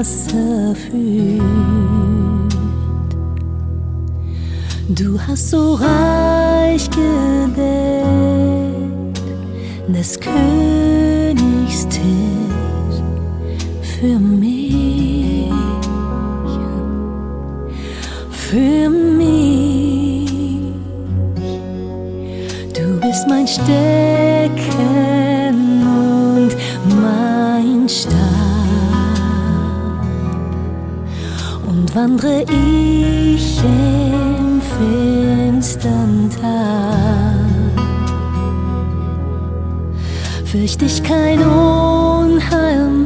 Wasser führt. Du hast so reich gedeckt des Königs Tisch für mich, für mich. Du bist mein Stecken und mein Stab, und wandre ich im finstern Tag, fürcht ich kein Unheil